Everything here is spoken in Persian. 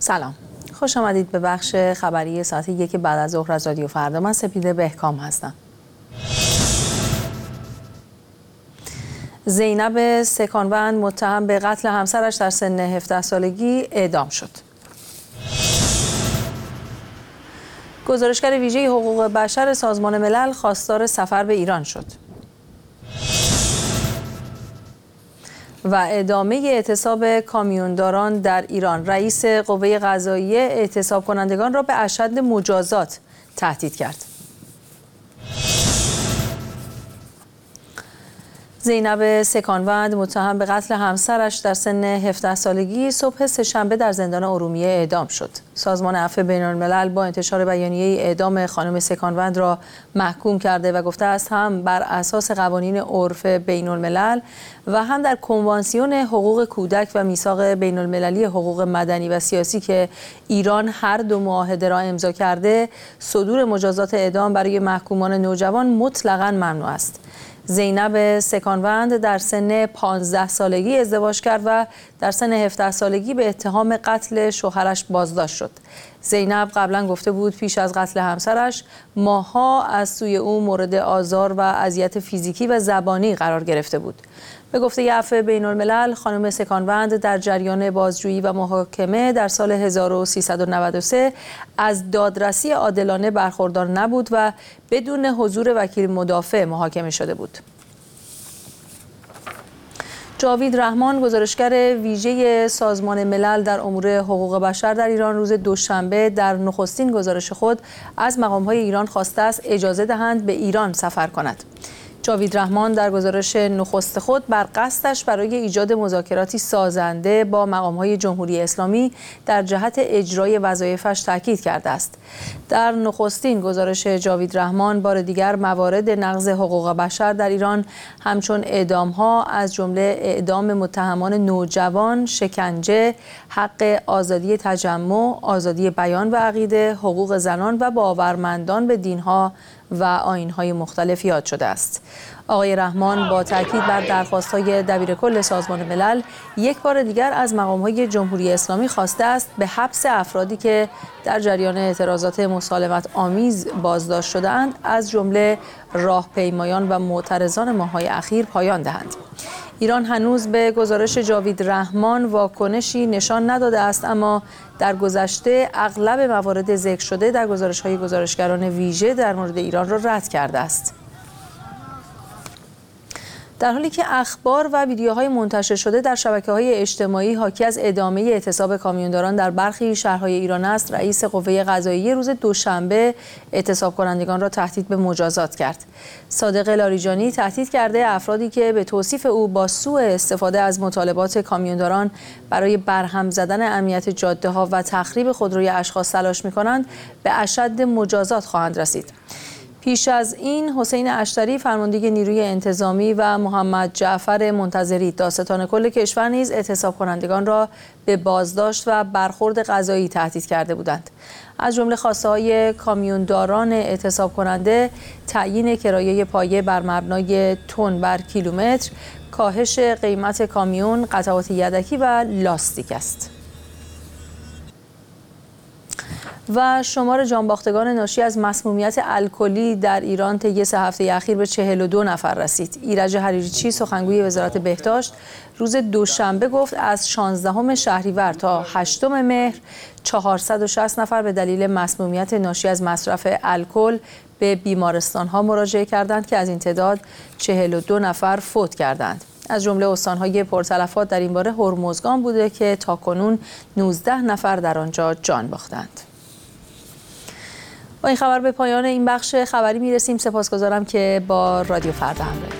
سلام، خوش آمدید به بخش خبری ساعت 1 بعد از ظهر از رادیو فردا. من سپیده بهکام هستم. زینب سکانوند متهم به قتل همسرش در سن 17 سالگی اعدام شد. گزارشگر ویژه حقوق بشر سازمان ملل خواستار سفر به ایران شد. و ادامه اعتصاب کامیونداران در ایران. رئیس قوه قضاییه اعتصاب کنندگان را به اشد مجازات تهدید کرد. زینب سکانوند متهم به قتل همسرش در سن 17 سالگی صبح سه‌شنبه در زندان ارومیه اعدام شد. سازمان عفو بین‌الملل با انتشار بیانیه اعدام خانم سکانوند را محکوم کرده و گفته است هم بر اساس قوانین عرف بین‌الملل و هم در کنوانسیون حقوق کودک و میثاق بین‌المللی حقوق مدنی و سیاسی که ایران هر دو معاهده را امضا کرده، صدور مجازات اعدام برای محکومان نوجوان مطلقاً ممنوع است. زینب سکانوند در سن 15 سالگی ازدواج کرد و در سن 17 سالگی به اتهام قتل شوهرش بازداشت شد. زینب قبلا گفته بود پیش از قتل همسرش ماه‌ها از سوی او مورد آزار و اذیت فیزیکی و زبانی قرار گرفته بود. به گفته عفو بین‌الملل، خانم سکانوند در جریان بازجویی و محاکمه در سال 1393 از دادرسی عادلانه برخوردار نبود و بدون حضور وکیل مدافع محاکمه شده بود. جاوید رحمان، گزارشگر ویژه سازمان ملل در امور حقوق بشر در ایران، روز دوشنبه در نخستین گزارش خود از مقام‌های ایران خواسته است اجازه دهند به ایران سفر کند. جاوید رحمان در گزارش نخست خود بر قصدش برای ایجاد مذاکراتی سازنده با مقام‌های جمهوری اسلامی در جهت اجرای وظایفش تاکید کرده است. در نخستین گزارش جاوید رحمان بار دیگر موارد نقض حقوق بشر در ایران همچون اعدام‌ها از جمله اعدام متهمان نوجوان، شکنجه، حق آزادی تجمع، آزادی بیان و عقیده، حقوق زنان و باورمندان به دین‌ها و آیین‌های مختلف یاد شده است. آقای رحمان با تاکید بر درخواست‌های دبیرکل سازمان ملل یک بار دیگر از مقام‌های جمهوری اسلامی خواسته است به حبس افرادی که در جریان اعتراضات مسالمت آمیز بازداشت شده‌اند از جمله راهپیمایان و معترضان ماه‌های اخیر پایان دهند. ایران هنوز به گزارش جاوید رحمان واکنشی نشان نداده است، اما در گذشته اغلب موارد ذکر شده در گزارش‌های گزارشگران ویژه در مورد ایران را رد کرده است. در حالی که اخبار و ویدیوهای منتشر شده در شبکه‌های اجتماعی حاکی از ادامه اعتصاب کامیونداران در برخی شهرهای ایران است، رئیس قوه قضاییه روز دوشنبه اعتصاب کنندگان را تهدید به مجازات کرد. صادق لاریجانی تهدید کرده افرادی که به توصیف او با سوء استفاده از مطالبات کامیونداران برای برهم زدن امنیت جاده‌ها و تخریب خودروی اشخاص تلاش می‌کنند به اشد مجازات خواهند رسید. پیش از این حسین اشتری فرمانده نیروی انتظامی و محمد جعفر منتظری دادستان کل کشور نیز اعتصاب کنندگان را به بازداشت و برخورد قضایی تهدید کرده بودند. از جمله خواسته‌های کامیونداران اعتصاب کننده تعیین کرایه پایه بر مبنای تن بر کیلومتر، کاهش قیمت کامیون، قطعات یدکی و لاستیک است. و شمار جانباختگان ناشی از مسمومیت الکلی در ایران طی 3 هفته اخیر به 42 نفر رسید. ایرج حریریچی، سخنگوی وزارت بهداشت، روز دوشنبه گفت از 16 شهریور تا 8 مهر 460 نفر به دلیل مسمومیت ناشی از مصرف الکل به بیمارستان‌ها مراجعه کردند که از این تعداد 42 نفر فوت کردند. از جمله استان‌های پرتلفات در این باره هرمزگان بوده که تاکنون 19 نفر در آنجا جان باختند. با این خبر به پایان این بخش خبری میرسیم. سپاسگزارم که با رادیو فردا همراهید.